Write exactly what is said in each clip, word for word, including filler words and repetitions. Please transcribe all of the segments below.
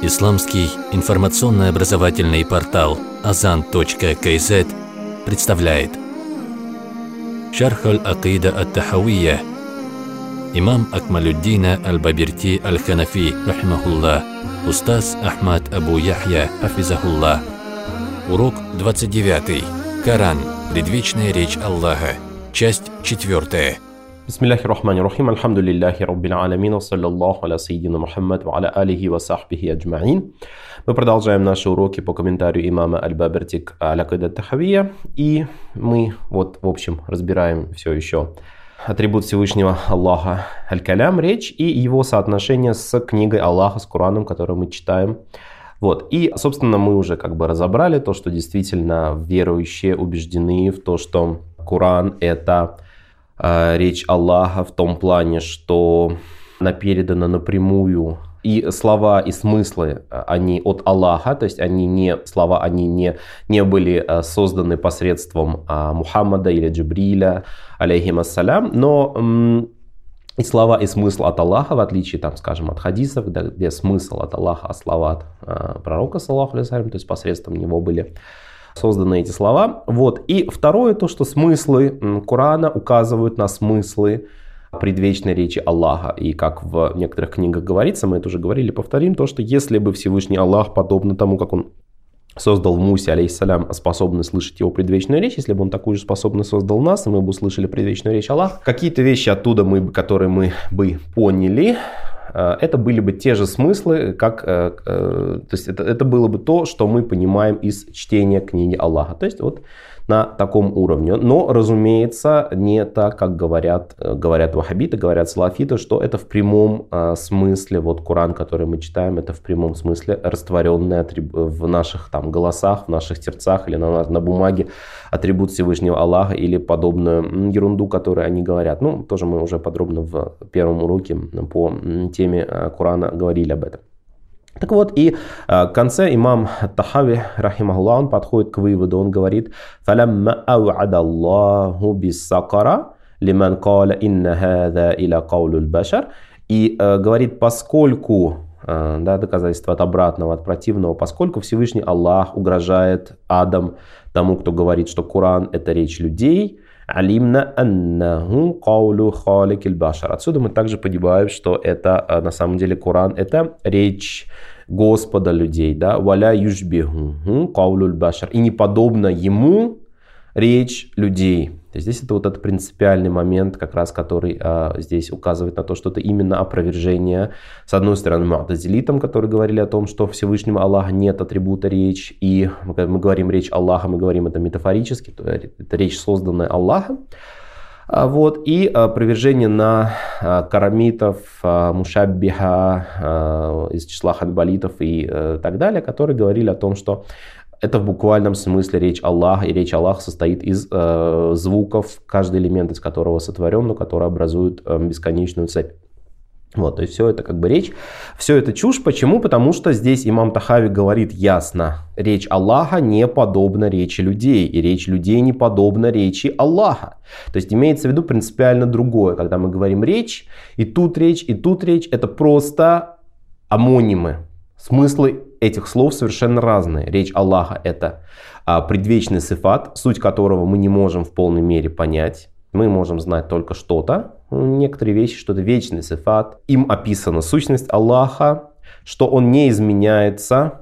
Исламский информационно-образовательный портал азан точка кей зет представляет Шарх аль-Акида ат-Тахавия имам Акмалюддина аль-Бабирти аль-Ханафи, рахимахуллах, устаз Ахмад Абу Яхья, хафизахуллах. Урок двадцать девятый. Коран. Предвечная речь Аллаха. Часть четвертая. Бисмиллахи рахмани рахим, альхамдулиллахи раббил аламин, ва саллаллаху аля сайидина Мухаммад, ва аля алихи ва сахбихи аджмаин. Мы продолжаем наши уроки по комментарию имама аль-Бабирти аль-Акида ат-Тахавия. И мы, вот, в общем, разбираем все еще атрибут Всевышнего Аллаха аль-Калям, речь, и его соотношение с книгой Аллаха, с Кораном, который мы читаем. Вот. И, собственно, мы уже как бы разобрали то, что действительно верующие убеждены в то, что Коран — это э, речь Аллаха в том плане, что она передана напрямую, и слова и смыслы, они от Аллаха, то есть они не, слова они не, не были созданы посредством а, Мухаммада или Джибриля, алейхим ассалям, но м, и слова и смысл от Аллаха, в отличие, там, скажем, от хадисов, где, где смысл от Аллаха, а слова от а, пророка, саллаллаху алейхи ва саллям, то есть посредством него были созданы эти слова. Вот. И второе, то, что смыслы Корана указывают на смыслы предвечной речи Аллаха. И как в некоторых книгах говорится, мы это уже говорили, повторим, то, что если бы Всевышний Аллах, подобно тому, как он создал в Мусе, алейхиссалям, способность слышать его предвечную речь, если бы он такую же способность создал нас, и мы бы услышали предвечную речь Аллаха, какие-то вещи оттуда, мы, которые мы бы поняли, это были бы те же смыслы, как, то есть это, это было бы то, что мы понимаем из чтения книги Аллаха. То есть вот на таком уровне. Но, разумеется, не так, как говорят, говорят ваххабиты, говорят салафиты, что это в прямом э, смысле, вот Коран, который мы читаем, это в прямом смысле растворенный атриб... в наших там голосах, в наших сердцах или на, на бумаге атрибут Всевышнего Аллаха или подобную ерунду, которую они говорят. Ну, тоже мы уже подробно в первом уроке по теме Корана говорили об этом. Так вот, и в конце имам Тахави, рахимахуллах, он подходит к выводу, он говорит: «Фалямма ау'адаллаху биссакара лиман каля инна хаза иля каулюл башар». И э, говорит, поскольку, э, да, доказательство от обратного, от противного, поскольку Всевышний Аллах угрожает адом тому, кто говорит, что Коран — это речь людей, алимна аннаху каулю халикиль башар. Отсюда мы также понимаем, что это на самом деле Коран — это речь Господа людей, да, валя юшбиху каулюль башар, и не подобно ему речь людей. То есть здесь это вот этот принципиальный момент, как раз который а, здесь указывает на то, что это именно опровержение, с одной стороны, му'тазилитам, которые говорили о том, что Всевышнего Аллаха нет атрибута речь, и когда мы говорим речь Аллаха, мы говорим это метафорически, то это речь, созданная Аллахом. А, вот, и опровержение на а, карамитов, а, мушаббиха, а, из числа ханбалитов и а, так далее, которые говорили о том, что это в буквальном смысле речь Аллаха, и речь Аллаха состоит из э, звуков, каждый элемент из которого сотворен, но который образует э, бесконечную цепь. Вот, то есть все это как бы речь, все это чушь. Почему? Потому что здесь имам Тахави говорит ясно: речь Аллаха не подобна речи людей, и речь людей не подобна речи Аллаха. То есть имеется в виду принципиально другое. Когда мы говорим речь, и тут речь, и тут речь, это просто амонимы. Смыслы этих слов совершенно разные. Речь Аллаха — это а, предвечный сифат, суть которого мы не можем в полной мере понять. Мы можем знать только что-то, некоторые вещи, что это вечный сифат. Им описана сущность Аллаха, что он не изменяется,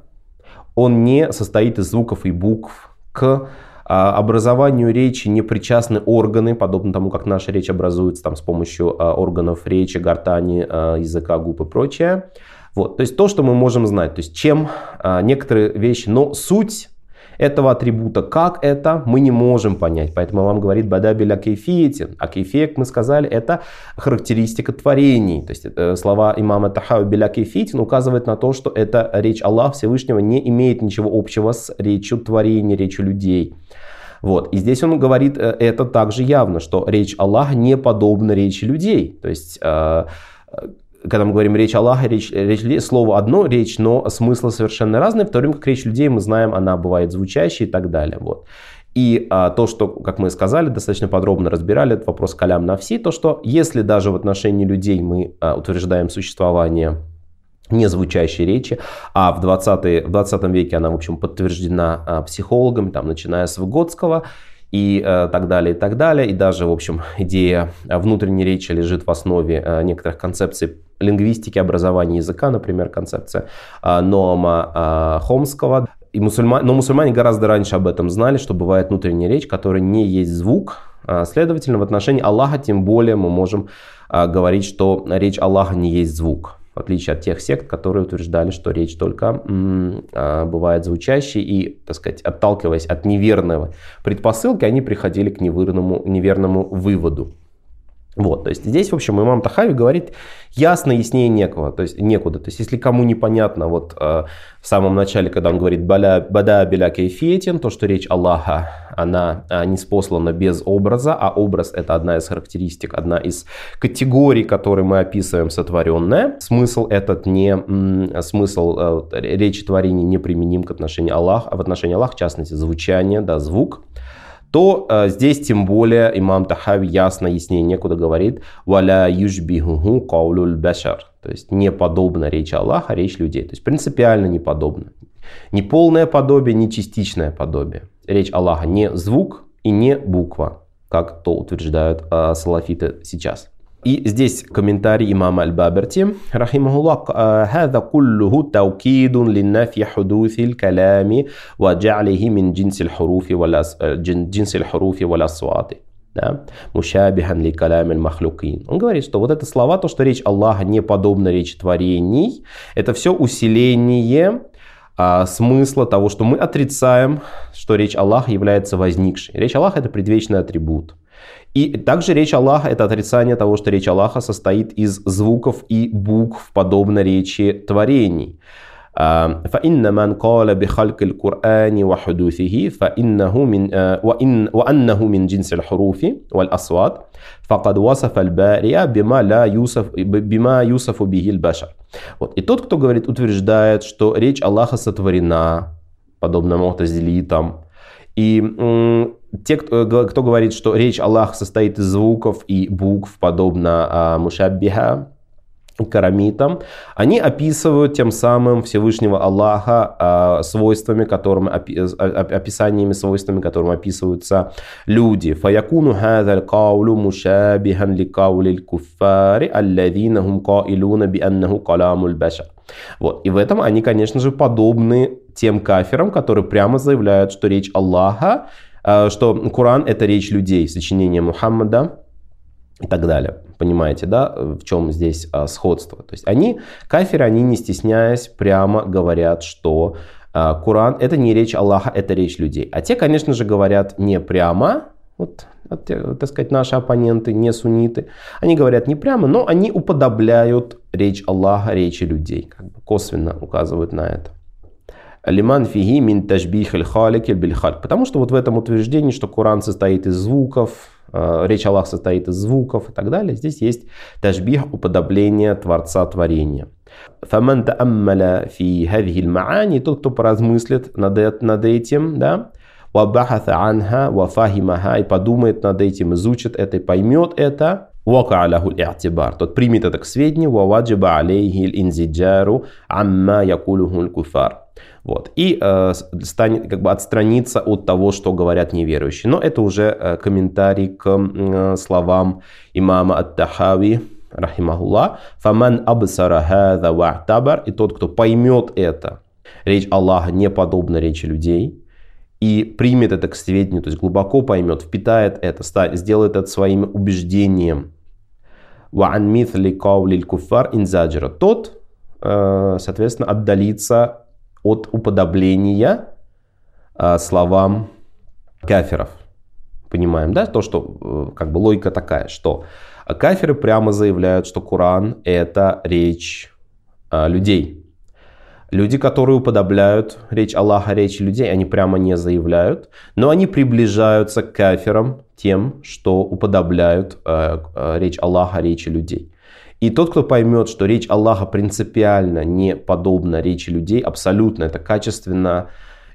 он не состоит из звуков и букв. К а, образованию речи не причастны органы, подобно тому, как наша речь образуется там, с помощью а, органов речи, гортани, а, языка, губ и прочее. Вот, то есть то, что мы можем знать, то есть чем а, некоторые вещи, но суть этого атрибута, как это, мы не можем понять. Поэтому вам говорит бада биля кейфиетин. А кейфия, как мы сказали, это характеристика творений. То есть это, слова имама Тахави биля кейфиетин указывают на то, что эта речь Аллаха Всевышнего не имеет ничего общего с речью творений, речью людей. Вот. И здесь он говорит это также явно, что речь Аллаха не подобна речи людей. То есть э, когда мы говорим речь Аллаха, речь, речь, слово одно, речь, но смыслы совершенно разные, в то время как речь людей, мы знаем, она бывает звучащей и так далее. Вот. И а, то, что, как мы сказали, достаточно подробно разбирали этот вопрос калям нафси, то, что если даже в отношении людей мы а, утверждаем существование не звучащей речи, а в двадцатом веке она, в общем, подтверждена а, психологами, там, начиная с Выгодского и а, так далее, и так далее. И даже, в общем, идея внутренней речи лежит в основе а, некоторых концепций лингвистики, образования языка, например, концепция а, Ноама а, Хомского. И мусульмане, но мусульмане гораздо раньше об этом знали, что бывает внутренняя речь, которая не есть звук. А, следовательно, в отношении Аллаха тем более мы можем а, говорить, что речь Аллаха не есть звук. В отличие от тех сект, которые утверждали, что речь только м, а, бывает звучащей, и, так сказать, отталкиваясь от неверного предпосылки, они приходили к неверному, неверному выводу. Вот, то есть здесь, в общем, имам Тахави говорит ясно, яснее некого, то есть некуда. То есть если кому непонятно, вот э, в самом начале, когда он говорит «бада биля кейфиетин», то, что речь Аллаха, она э, неспослана без образа, а образ — это одна из характеристик, одна из категорий, которые мы описываем сотворенное. Смысл этот не, м, смысл э, речи творений не применим к отношению Аллаха, а в отношении Аллаха, в частности, звучание, да, звук, то э, здесь тем более имам Тахави ясно, яснее некуда говорит «валя южбихуху каулуль башар», то есть не подобна речь Аллаха, речь людей, то есть принципиально не подобно. Не полное подобие, не частичное подобие. Речь Аллаха не звук и не буква, как то утверждают э, салафиты сейчас. И здесь комментарий имама Аль-Баберти, рахимахуллах, «Хаза куллуху таукидун линнафи худуси л-калями ва джа'лихи мин джинсил хуруфи вал асвати». Мушабихан ли калямиль махлюкин. Он говорит, что вот это слова, то, что речь Аллаха не подобна речи творений, это все усиление а, смысла того, что мы отрицаем, что речь Аллаха является возникшей. Речь Аллаха — это предвечный атрибут. И также речь Аллаха — это отрицание того, что речь Аллаха состоит из звуков и букв, подобно речи творений. فإن من قال بخلق القرآن وحدوثه فإنه من وإن وأنه من جنس الحروف والأصوات فقد وصف البارئ بما لا يوصف بما يوصف به البشر. Вот. И тот, кто говорит, утверждает, что речь Аллаха сотворена, подобно мутазилитам, и м, те, кто, кто говорит, что речь Аллаха состоит из звуков и букв, подобно а, мушаббиха, карамитам, они описывают тем самым Всевышнего Аллаха а, свойствами, которым, опи, описаниями, свойствами, которым описываются люди. «Фаякуну хазаль каулу мушабихан ли каулиль куффари алладина хум каилуна би аннаху каламуль башар». Вот. И в этом они, конечно же, подобны тем кафирам, которые прямо заявляют, что речь Аллаха, а, что Коран — это речь людей, сочинение Мухаммада и так далее. Понимаете, да, в чем здесь а, сходство? То есть они, кафиры, они не стесняясь, прямо говорят, что а, Коран — это не речь Аллаха, это речь людей. А те, конечно же, говорят не прямо, вот, так сказать, наши оппоненты, не сунниты, они говорят не прямо, но они уподобляют речь Аллаха речи людей, как бы косвенно указывают на это. Лиман фиги мин ташбих аль-халик биль-халик. Потому что вот в этом утверждении, что Коран состоит из звуков, речь Аллаха состоит из звуков и так далее, здесь есть ташбих, уподобление Творца творения. Фаман тааммаля фи хазихи аль-маани, тот, кто поразмыслит над, над этим, да, вабахата анха вафахимаха, и подумает над этим, изучит это и поймет это, вакааляху аль-и'тибар, тот примет это к сведению, ваваджиба алейхи аль-инзиджару амма якулуху аль-куфар. Вот. И э, станет как бы отстраниться от того, что говорят неверующие. Но это уже э, комментарий к э, словам имама Ат-Тахави, рахимахуллах. «Фаман абсара хаза ва'табар», и тот, кто поймет это, речь Аллаха не подобна речи людей, и примет это к сведению, то есть глубоко поймет, впитает это, сделает это своим убеждением. «Ва'ан митли каулиль куффар инзаджира», тот, э, соответственно, отдалится от уподобления а, словам кафиров. Понимаем, да? То, что как бы логика такая, что кафиры прямо заявляют, что Коран — это речь а, людей. Люди, которые уподобляют речь Аллаха речи людей, они прямо не заявляют, но они приближаются к кафирам тем, что уподобляют а, а, речь Аллаха речи людей. И тот, кто поймет, что речь Аллаха принципиально не подобна речи людей, абсолютно, это качественно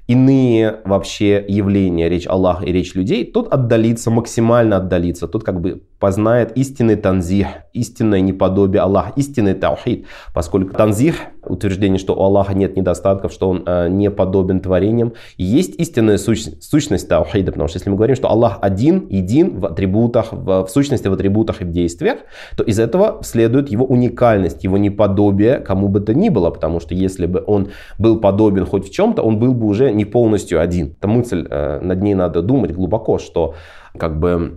иные вообще явления, речь Аллаха и речь людей, тот отдалится, максимально отдалится, тот как бы познает истинный танзих, истинное неподобие Аллаха, истинный таухид. Поскольку танзих, утверждение, что у Аллаха нет недостатков, что он э, не подобен творениям, есть истинная сущность, сущность таухида. Потому что если мы говорим, что Аллах один, един в атрибутах, в, в сущности, в атрибутах и в действиях, то из этого следует его уникальность, его неподобие кому бы то ни было. Потому что если бы он был подобен хоть в чем-то, он был бы уже не полностью один. Эта мысль, э, над ней надо думать глубоко, что как бы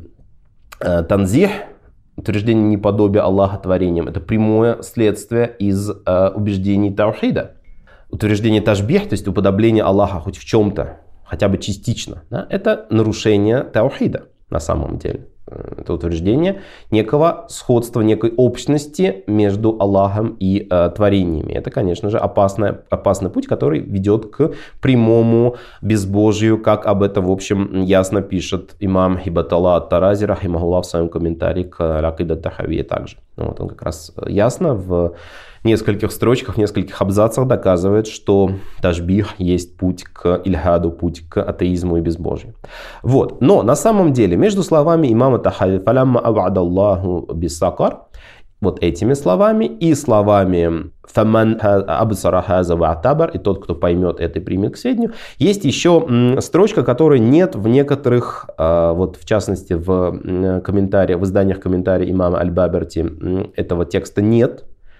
э, танзих, утверждение неподобия Аллаха творением, это прямое следствие из э, убеждений таухида. Утверждение ташбих, то есть уподобление Аллаха хоть в чем-то, хотя бы частично, да, это нарушение таухида на самом деле. Это утверждение некого сходства, некой общности между Аллахом и э, творениями. Это, конечно же, опасный, опасный путь, который ведет к прямому безбожию, как об этом, в общем, ясно пишет имам Хибаталла ат-Тарази, рахимахуллах, в своем комментарии к Аль-Акида ат-Тахавия также. Вот он как раз ясно в нескольких строчках, в нескольких абзацах доказывает, что ташбих есть путь к ильхаду, путь к атеизму и безбожию. Вот. Но на самом деле между словами имама Тахави «Фалямма авадаллаху биссакар», вот этими словами и словами «Фаман абсара хаза ва'табар», и тот, кто поймет это и примет к сведению, есть еще строчка, которой нет в некоторых, вот в частности в комментариях, в изданиях комментариев имама Аль-Баберти этого текста нет.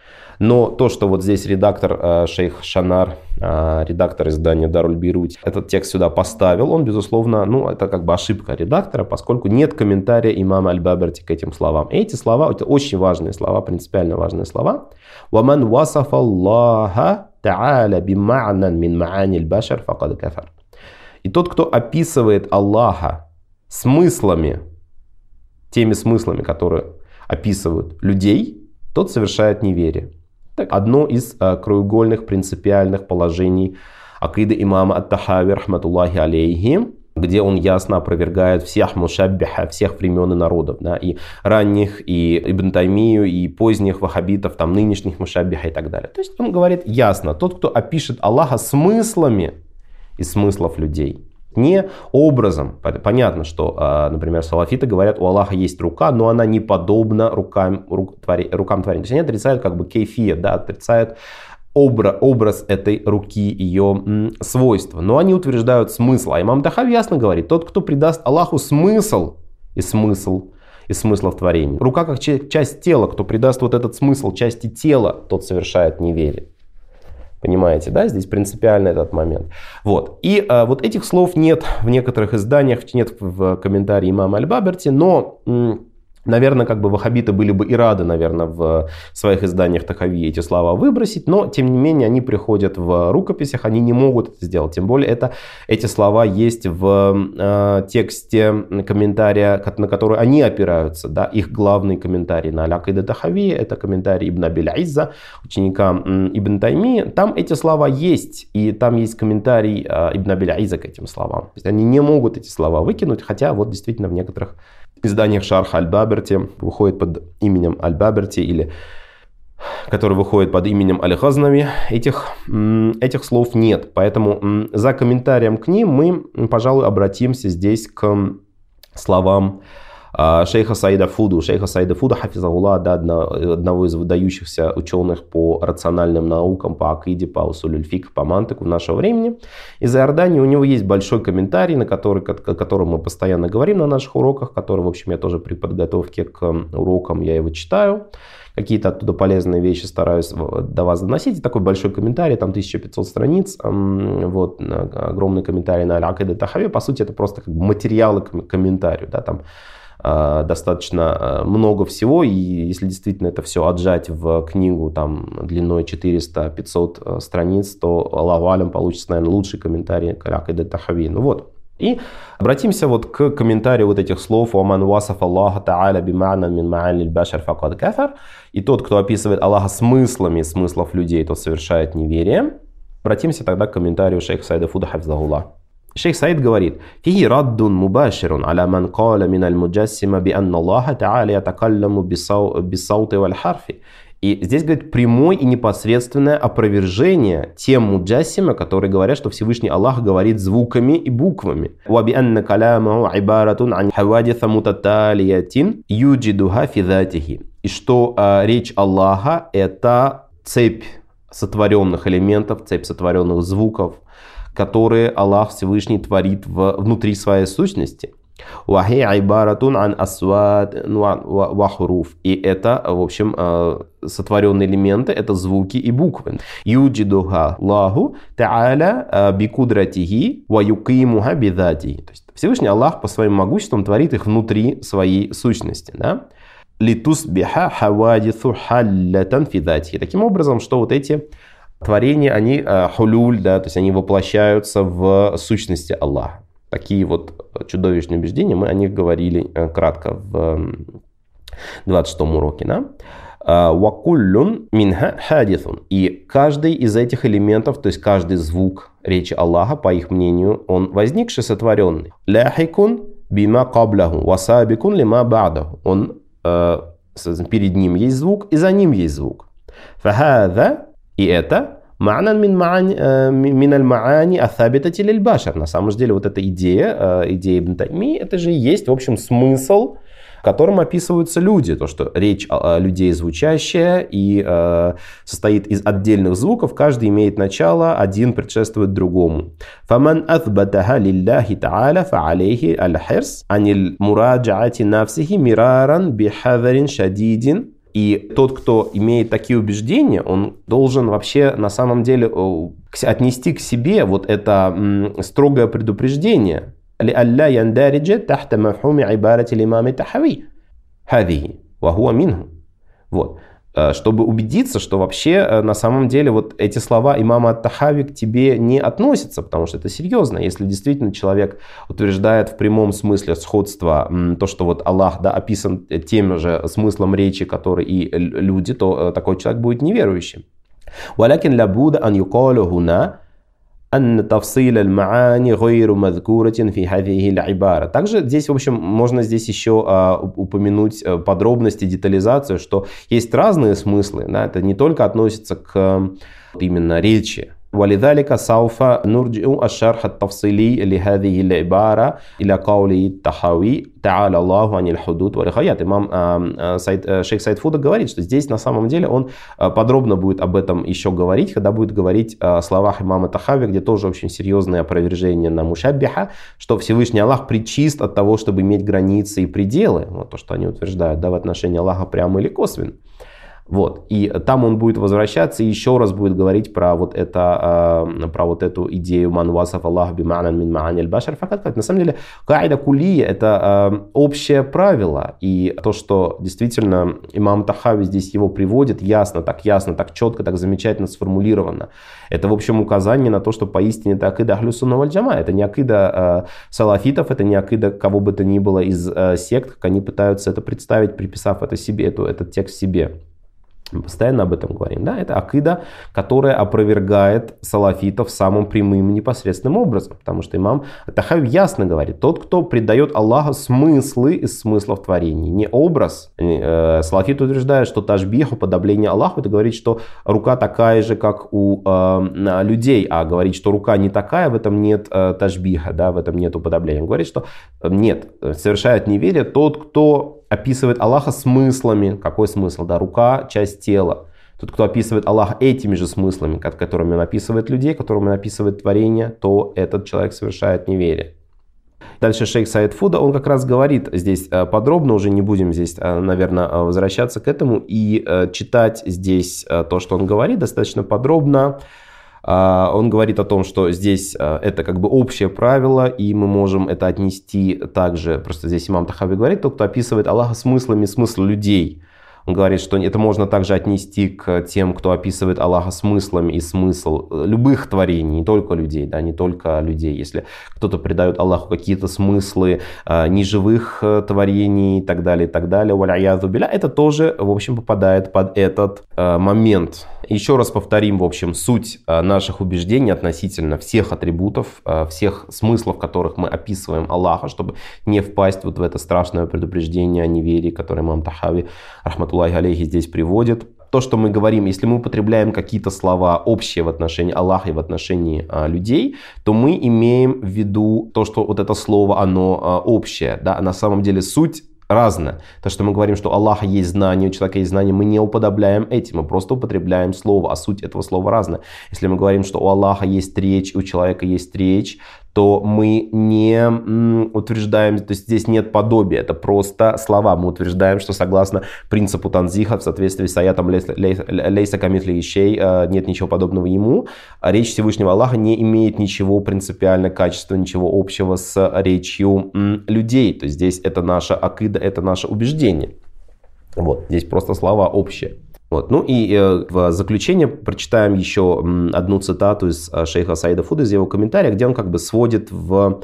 Но то, что вот здесь редактор э, шейх Шанар, э, редактор издания Даруль Бейрут, этот текст сюда поставил, он, безусловно, ну, это как бы ошибка редактора, поскольку нет комментария имама Аль-Баберти к этим словам. И эти слова, это очень важные слова, принципиально важные слова. «Ваман васафа Аллаха та'аля бима'нан мин ма'ани аль-башар факад кафар». И тот, кто описывает Аллаха смыслами, теми смыслами, которые описывают людей, тот совершает неверие. Одно из а, краеугольных принципиальных положений акиды имама ат-Тахави, рахматуллахи алейхи, где он ясно опровергает всех мушаббиха, всех времен и народов, да, и ранних, и Ибн Таймию, и поздних ваххабитов, там, нынешних мушаббиха и так далее. То есть он говорит ясно, тот, кто опишет Аллаха смыслами из смыслов людей, не образом. Понятно, что, например, салафиты говорят, у Аллаха есть рука, но она не подобна рукам, рук, твори, рукам творения. То есть они отрицают как бы кейфия, да, отрицают образ, образ этой руки, ее м, свойства. Но они утверждают смысл. А имам Тахави ясно говорит, тот, кто придаст Аллаху смысл и смысл, и смыслов творения. Рука как часть тела, кто придаст вот этот смысл части тела, тот совершает неверие. Понимаете, да? Здесь принципиально этот момент. Вот. И а, вот этих слов нет в некоторых изданиях, нет в комментарии имама Аль-Баберти, но, м- наверное, как бы ваххабиты были бы и рады, наверное, в своих изданиях Тахави эти слова выбросить, но, тем не менее, они приходят в рукописях, они не могут это сделать. Тем более, это, эти слова есть в э, тексте комментария, на который они опираются, да, их главный комментарий на Аль-Акида ат-Тахави, это комментарий Ибн Абиль-Изза, ученика м, Ибн Тайми. Там эти слова есть, и там есть комментарий э, Ибн Абиль-Изза к этим словам. То есть они не могут эти слова выкинуть, хотя вот действительно в некоторых изданиях шарха Аль-Баберти выходит под именем Аль-Баберти или который выходит под именем Аль-Газнави, этих, этих слов нет. Поэтому за комментарием к ним мы, пожалуй, обратимся здесь к словам шейха Саида Фуду. Шейха Саида Фуда, хафизахуллах, да, одного из выдающихся ученых по рациональным наукам, по акиде, по усулюль фикх, по мантику нашего времени. Из Иордании у него есть большой комментарий, на который, о котором мы постоянно говорим на наших уроках, который, в общем, я тоже при подготовке к урокам я его читаю. Какие-то оттуда полезные вещи стараюсь до вас доносить. Такой большой комментарий, там тысяча пятьсот страниц. Вот, огромный комментарий на Аль-Акида ат-Тахави. По сути, это просто как бы материалы к комментарию. Да, там достаточно много всего, и если действительно это все отжать в книгу там, длиной четыреста-пятьсот страниц, то Аллаху алям получится, наверное, лучший комментарий к Аль-Акида ат-Тахави. Ну вот. И обратимся вот к комментарию вот этих слов «Ваман васаф Аллаха та'аля бима'нан мин ма'ани аль-башар факад кафар». И тот, кто описывает Аллаха смыслами смыслов людей, тот совершает неверие. Обратимся тогда к комментарию шейха Саида Фуда, хафизахуллах. Шейх Саид говорит: «Фихи раддун мубаширун аля ман каля мин аль-муджассима би анна Аллаха та'аля ятакалламу бисаути валь харфи». И здесь, говорит, прямое и непосредственное опровержение тем муджассима, которые говорят, что Всевышний Аллах говорит звуками и буквами. И что э, речь Аллаха – это цепь сотворенных элементов, цепь сотворенных звуков, которые Аллах Всевышний творит в, внутри своей сущности. И это, в общем, сотворенные элементы, это звуки и буквы. То есть Всевышний Аллах по своим могуществам творит их внутри своей сущности. Да? Таким образом, что вот эти творения, они хулюль, да, то есть они воплощаются в сущности Аллаха. Такие вот чудовищные убеждения, мы о них говорили кратко в двадцать шестом уроке. Да? وَكُلٌّ مِنْهَا حَادِثٌ. И каждый из этих элементов, то есть каждый звук речи Аллаха, по их мнению, он возникший, сотворенный. لَاحِكٌ بِمَا قَبْلَهُ وَسَابِقٌ لِمَا بَعْدَهُ. Он, э, перед ним есть звук, и за ним есть звук. فَهَذَا. И это «Ма'нан мин аль-ма'ани аthабитати лиль-башар». На самом деле, вот эта идея, идея Ибн Таймии, это же и есть, в общем, смысл, которым описываются люди. То, что речь людей звучащая и э, состоит из отдельных звуков, каждый имеет начало, один предшествует другому. فَمَنْ أَثْبَتَهَا لِلَّهِ تَعَالَى فَعَلَيْهِ الْحِرْص عَنِ الْمُرَاجَعَةِ نَفْسِهِ مِرَارًا بِحَذَرٍ شَدِيدٍ. И тот, кто имеет такие убеждения, он должен вообще на самом деле отнести к себе вот это м, строгое предупреждение. لِأَلَّا يَنْدَارِجَ تَحْتَ مَفْهُومِ عِبَارَةِ الْإِمَامِ التَّحَوِيِّ هَذِهِ وَهُوَ مِنْهُ. Вот. Чтобы убедиться, что вообще на самом деле вот эти слова имама ат-Тахави к тебе не относятся, потому что это серьезно. Если действительно человек утверждает в прямом смысле сходства, то, что вот Аллах, да, описан тем же смыслом речи, который и люди, то такой человек будет неверующим. وَلَكِنْ لَبُودَ أَنْ يُقَالُ هُنَا أن تفصيل المعاني غير مذكورة في هذه العبارة. Также здесь, в общем, можно здесь еще а, упомянуть подробности, детализацию, что есть разные смыслы, да, это не только относится к именно речи. ولذلك سوف نرجع الشرح التفصيلي لهذه العبارة إلى قوله التحاوي تعالى الله عن الحدود والغايات. Имам э, э, шейх Саид Фуда говорит, что здесь на самом деле он подробно будет об этом еще говорить, когда будет говорить о словах имама Тахави, где тоже очень серьезное опровержение на мушаббиха, что Всевышний Аллах причист от того, чтобы иметь границы и пределы, вот то, что они утверждают, да, в отношении Аллаха прямо или косвенно. Вот. И там он будет возвращаться и еще раз будет говорить про вот, это, э, про вот эту идею «Ман васаф Аллах бима'нан мин ма'ани аль-башар факат». На самом деле, каида кулия – это э, общее правило. И то, что действительно имам Тахави здесь его приводит, ясно, так ясно, так четко, так замечательно сформулировано. Это, в общем, указание на то, что поистине это акида ахлю сунна валь джама. Это не акида э, салафитов, это не акида кого бы то ни было из э, сект, как они пытаются это представить, приписав это себе, эту, этот текст себе. Мы постоянно об этом говорим. Да? Это акида, которая опровергает салафитов самым прямым и непосредственным образом. Потому что имам Тахави ясно говорит, тот, кто придает Аллаху смыслы из смыслов творений, не образ. Салафит утверждает, что ташбих, уподобление Аллаху, это говорит, что рука такая же, как у э, людей. А говорит, что рука не такая, в этом нет э, ташбиха, да, в этом нет уподобления. Он говорит, что нет, совершает неверие тот, кто описывает Аллаха смыслами. Какой смысл? Да, рука – часть тела. Тот, кто описывает Аллаха этими же смыслами, которыми он описывает людей, которыми он описывает творение, то этот человек совершает неверие. Дальше шейх Саид Фуда, он как раз говорит здесь подробно, уже не будем здесь, наверное, возвращаться к этому и читать здесь то, что он говорит, достаточно подробно. Он говорит о том, что здесь это как бы общее правило, и мы можем это отнести также, просто здесь имам Тахави говорит, тот, кто описывает Аллаха смыслами, смысл людей. Он говорит, что это можно также отнести к тем, кто описывает Аллаха смыслами и смысл любых творений, не только людей, да, не только людей. Если кто-то придает Аллаху какие-то смыслы э, неживых э, творений и так далее, и так далее, валяязу билля, это тоже, в общем, попадает под этот э, момент. Еще раз повторим, в общем, суть э, наших убеждений относительно всех атрибутов, э, всех смыслов, в которых мы описываем Аллаха, чтобы не впасть вот в это страшное предупреждение о неверии, которое имам Тахави, рахматуллахи алейхи, здесь приводит. то, что мы говорим, если мы употребляем какие-то слова общие в отношении Аллаха и в отношении а, людей, то мы имеем в виду то, что вот это слово, оно а, общее, да, а на самом деле суть разное. То, что мы говорим, что у Аллаха есть знание, у человека есть знание, мы не уподобляем этим, мы просто употребляем слово, а суть этого слова разная. Если мы говорим, что у Аллаха есть речь, у человека есть речь, то мы не м, утверждаем, то есть здесь нет подобия, это просто слова. Мы утверждаем, что согласно принципу танзиха, в соответствии с аятом «Лейса камитли ищей», нет ничего подобного ему, речь Всевышнего Аллаха не имеет ничего принципиально качества, ничего общего с речью м, людей. То есть здесь это наша акида, это наше убеждение. Вот, здесь просто слова общие. Вот. Ну и э, в заключение прочитаем еще одну цитату из э, шейха Саида Фуда, из его комментария, где он как бы сводит в,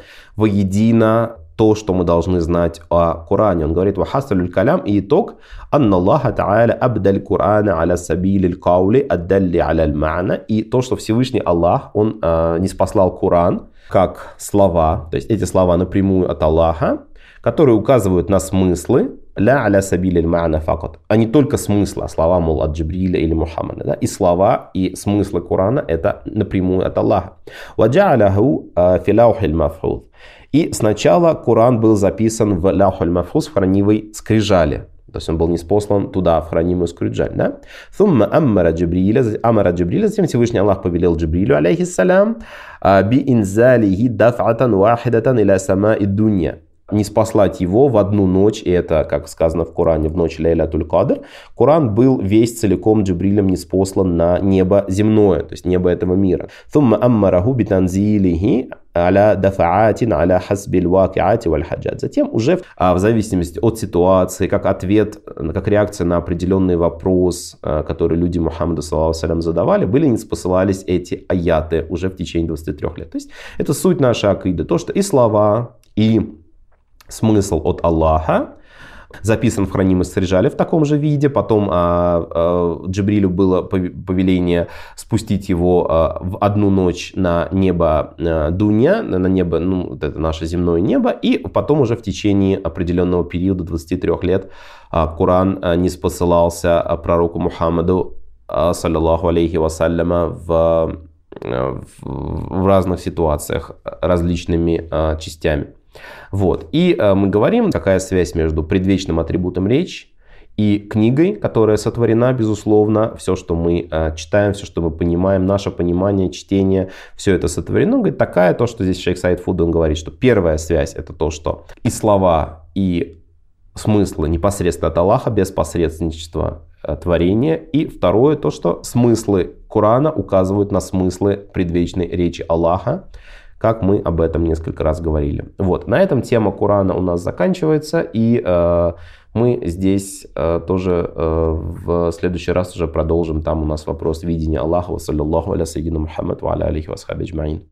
воедино то, что мы должны знать о Коране. Он говорит: «Вахасалюль калям», и итог: «Анна Аллаха та'аля абдаль Корана аля сабилиль каули аддалли аля аль-ма'на». И то, что Всевышний Аллах, он э, не спаслал Коран как слова, то есть эти слова напрямую от Аллаха, которые указывают на смыслы, ля аля сабилиль ма'на факат, а не только смысла, слова, мол, от Джибриля или Мухаммада. Да? И слова, и смыслы Корана — это напрямую от Аллаха. «Ваджа'аляху фи лаухиль мафхуз». И сначала Коран был записан в лаухиль мафхуз, в хранимой скрижали. То есть он был ниспослан туда, в хранимую скрижаль. Да? «Thumма аммара Джибриля», амара Джибриля, затем Всевышний Аллах повелел Джибрилю, алейхиссалям, би инзалихи даф'атан вахидатан иля сама'i дунья. Не спаслать его в одну ночь, и это, как сказано в Коране, в ночь Лейлатуль Кадр. Коран был весь целиком Джибрилем ниспослан на небо земное, то есть небо этого мира. «Thumma аммараху битанзилихи аля дафаатин аля хасбиль вакиати валь хаджат». Затем уже в зависимости от ситуации, как ответ, как реакция на определенный вопрос, который люди Мухаммаду саллаллаху алейхи ва саллям задавали, были ниспосылались эти аяты уже в течение двадцати трёх лет. То есть это суть нашей акиды, то, что и слова, и смысл от Аллаха записан в хранимой скрижали в таком же виде. Потом а, а, Джибрилю было повеление спустить его а, в одну ночь на небо а, Дунья, на небо, ну, вот это наше земное небо. И потом уже в течение определенного периода, двадцати трёх лет, а, Коран а, ниспосылался а, пророку Мухаммаду, а, саллаллаху алейхи вассаляма, в, в, в разных ситуациях различными а, частями. Вот. И э, мы говорим, какая связь между предвечным атрибутом речи и книгой, которая сотворена, безусловно. Все, что мы э, читаем, все, что мы понимаем, наше понимание, чтение, все это сотворено. Говорит, такая, то, что здесь шейх Саид Фуд, он говорит, что первая связь — это то, что и слова, и смыслы непосредственно от Аллаха, без посредничества э, творения. И второе, то, что смыслы Корана указывают на смыслы предвечной речи Аллаха, как мы об этом несколько раз говорили. Вот, на этом тема Корана у нас заканчивается, и э, мы здесь э, тоже э, в следующий раз уже продолжим. Там у нас вопрос видения Аллаха, саллаллаху аля сайидина Мухаммад ва аля алейхи ва асхаби аджмаин.